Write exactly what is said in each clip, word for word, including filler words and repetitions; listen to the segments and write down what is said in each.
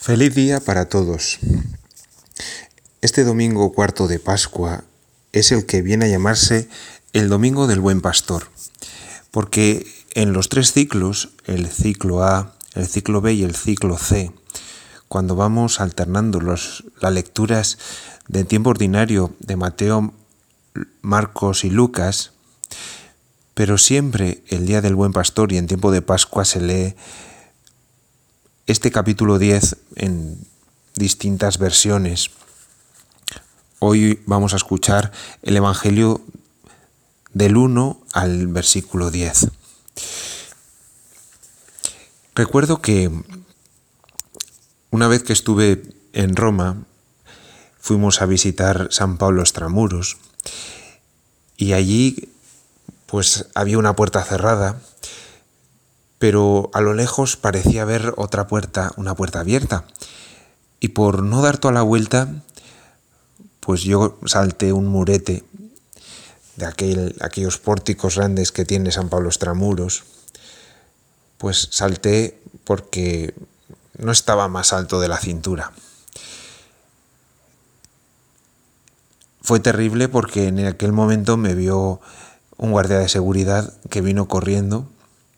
Feliz día para todos. Este domingo cuarto de Pascua es el que viene a llamarse el Domingo del Buen Pastor, porque en los tres ciclos, el ciclo A, el ciclo B y el ciclo C, cuando vamos alternando los, las lecturas de tiempo ordinario de Mateo, Marcos y Lucas, pero siempre el Día del Buen Pastor y en tiempo de Pascua se lee este capítulo diez en distintas versiones. Hoy vamos a escuchar el Evangelio del uno al versículo diez. Recuerdo que una vez que estuve en Roma, fuimos a visitar San Pablo Extramuros y allí pues había una puerta cerrada, pero a lo lejos parecía haber otra puerta, una puerta abierta. Y por no dar toda la vuelta, pues yo salté un murete de aquel, aquellos pórticos grandes que tiene San Pablo Extramuros. Pues salté porque no estaba más alto de la cintura. Fue terrible porque en aquel momento me vio un guardia de seguridad que vino corriendo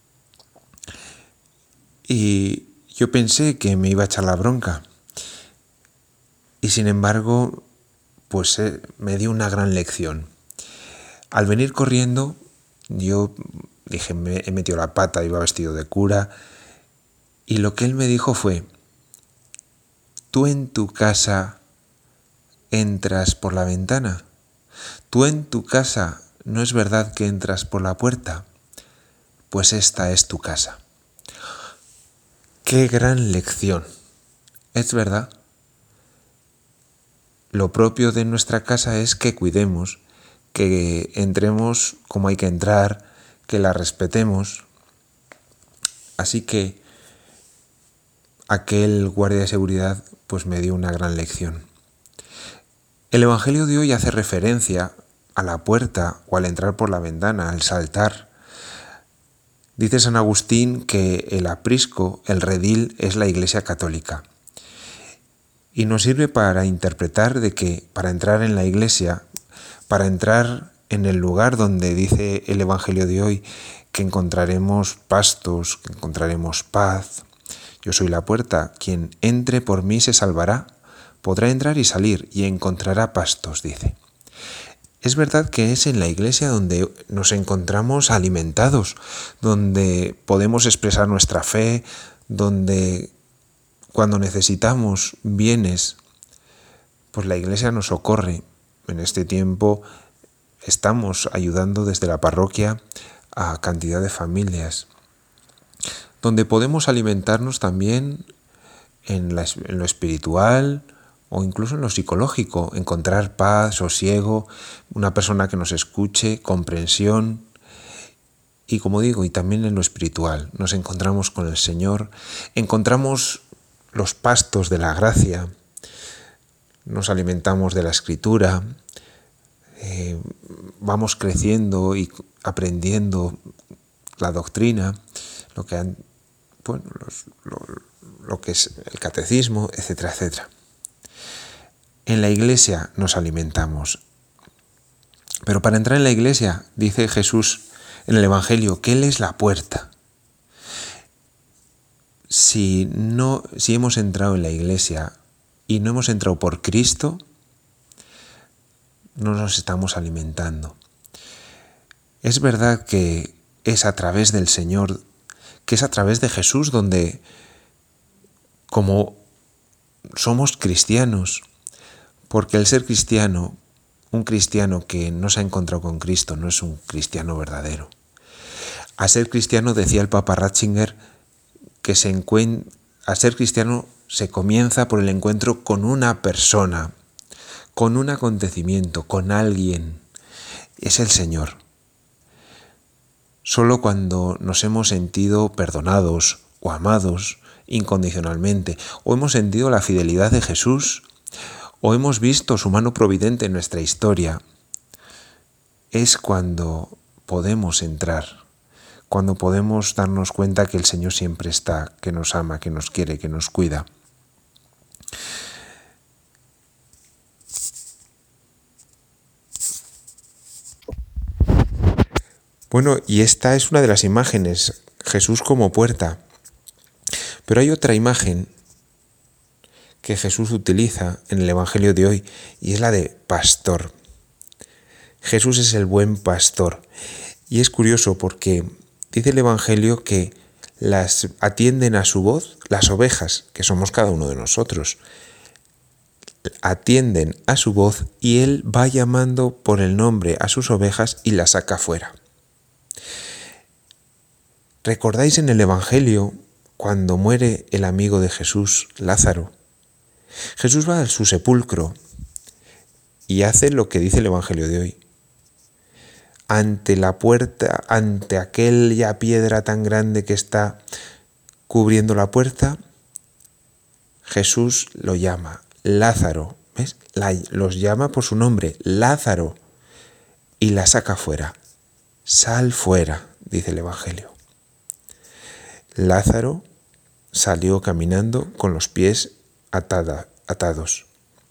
y yo pensé que me iba a echar la bronca. Y sin embargo, pues eh, me dio una gran lección. Al venir corriendo, yo dije, me he metido la pata, iba vestido de cura, y lo que él me dijo fue, ¿tú en tu casa entras por la ventana? ¿Tú en tu casa no es verdad que entras por la puerta? Pues esta es tu casa. ¡Qué gran lección! Es verdad. Lo propio de nuestra casa es que cuidemos, que entremos como hay que entrar, que la respetemos. Así que aquel guardia de seguridad pues me dio una gran lección. El Evangelio de hoy hace referencia a la puerta o al entrar por la ventana, al saltar. Dice San Agustín que el aprisco, el redil, es la Iglesia católica. Y nos sirve para interpretar de que para entrar en la Iglesia, para entrar en el lugar donde dice el Evangelio de hoy que encontraremos pastos, que encontraremos paz. Yo soy la puerta, quien entre por mí se salvará, podrá entrar y salir y encontrará pastos, dice. Es verdad que es en la Iglesia donde nos encontramos alimentados, donde podemos expresar nuestra fe, donde cuando necesitamos bienes, pues la Iglesia nos socorre. En este tiempo estamos ayudando desde la parroquia a cantidad de familias, donde podemos alimentarnos también en, la, en lo espiritual o incluso en lo psicológico, encontrar paz, sosiego, una persona que nos escuche, comprensión. Y como digo, y también en lo espiritual, nos encontramos con el Señor, encontramos los pastos de la gracia, nos alimentamos de la Escritura, eh, vamos creciendo y aprendiendo la doctrina, lo que, han, bueno, los, lo, lo que es el catecismo, etcétera, etcétera. En la Iglesia nos alimentamos. Pero para entrar en la Iglesia, dice Jesús en el Evangelio, que Él es la puerta. Si, no, si hemos entrado en la Iglesia y no hemos entrado por Cristo, no nos estamos alimentando. Es verdad que es a través del Señor, que es a través de Jesús donde, como somos cristianos, porque el ser cristiano, un cristiano que no se ha encontrado con Cristo, no es un cristiano verdadero. A ser cristiano, decía el Papa Ratzinger, que se encuen... a ser cristiano se comienza por el encuentro con una persona, con un acontecimiento, con alguien. Es el Señor. Solo cuando nos hemos sentido perdonados o amados incondicionalmente, o hemos sentido la fidelidad de Jesús, o hemos visto su mano providente en nuestra historia, es cuando podemos entrar, cuando podemos darnos cuenta que el Señor siempre está, que nos ama, que nos quiere, que nos cuida. Bueno, y esta es una de las imágenes, Jesús como puerta. Pero hay otra imagen que Jesús utiliza en el Evangelio de hoy y es la de pastor. Jesús es el buen pastor. Y es curioso porque dice el Evangelio que las atienden a su voz las ovejas, que somos cada uno de nosotros. Atienden a su voz y Él va llamando por el nombre a sus ovejas y las saca fuera. ¿Recordáis en el Evangelio cuando muere el amigo de Jesús, Lázaro? Jesús va a su sepulcro y hace lo que dice el Evangelio de hoy. Ante la puerta, ante aquella piedra tan grande que está cubriendo la puerta, Jesús lo llama, Lázaro, ¿ves? La, los llama por su nombre, Lázaro, y la saca fuera. Sal fuera, dice el Evangelio. Lázaro salió caminando con los pies atada, atados.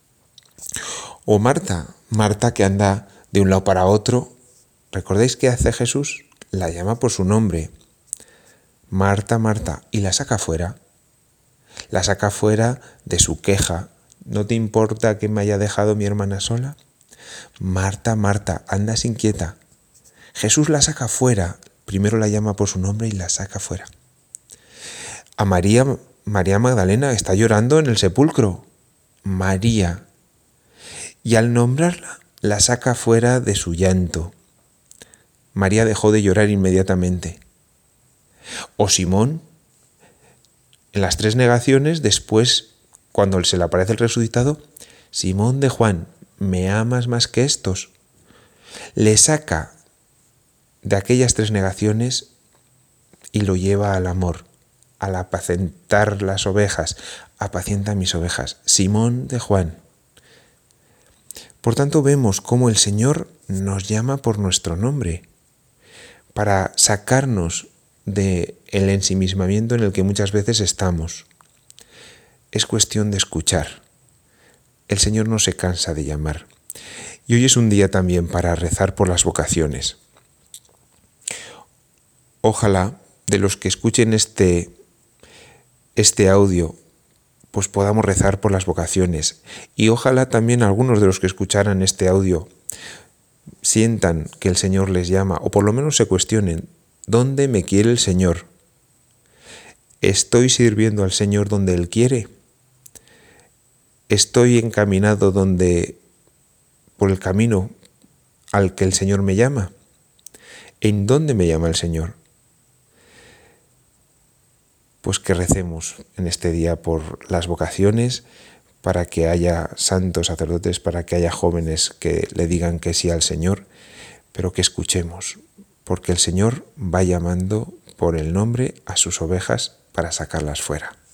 O Marta, Marta que anda de un lado para otro. ¿Recordáis qué hace Jesús? La llama por su nombre. Marta, Marta, y la saca fuera. La saca fuera de su queja. ¿No te importa que me haya dejado mi hermana sola? Marta, Marta, andas inquieta. Jesús la saca fuera. Primero la llama por su nombre y la saca fuera. A María, María Magdalena está llorando en el sepulcro. María. Y al nombrarla, la saca fuera de su llanto. María dejó de llorar inmediatamente. O Simón, en las tres negaciones, después, cuando se le aparece el resucitado, Simón de Juan, ¿me amas más que estos? Le saca de aquellas tres negaciones y lo lleva al amor, al apacentar las ovejas. Apacienta mis ovejas. Simón de Juan. Por tanto, vemos cómo el Señor nos llama por nuestro nombre, para sacarnos del ensimismamiento en el que muchas veces estamos. Es cuestión de escuchar. El Señor no se cansa de llamar. Y hoy es un día también para rezar por las vocaciones. Ojalá de los que escuchen este, este audio, pues podamos rezar por las vocaciones. Y ojalá también algunos de los que escucharan este audio sientan que el Señor les llama, o por lo menos se cuestionen, ¿dónde me quiere el Señor? ¿Estoy sirviendo al Señor donde Él quiere? ¿Estoy encaminado donde, por el camino al que el Señor me llama? ¿En dónde me llama el Señor? Pues que recemos en este día por las vocaciones, para que haya santos sacerdotes, para que haya jóvenes que le digan que sí al Señor, pero que escuchemos, porque el Señor va llamando por el nombre a sus ovejas para sacarlas fuera.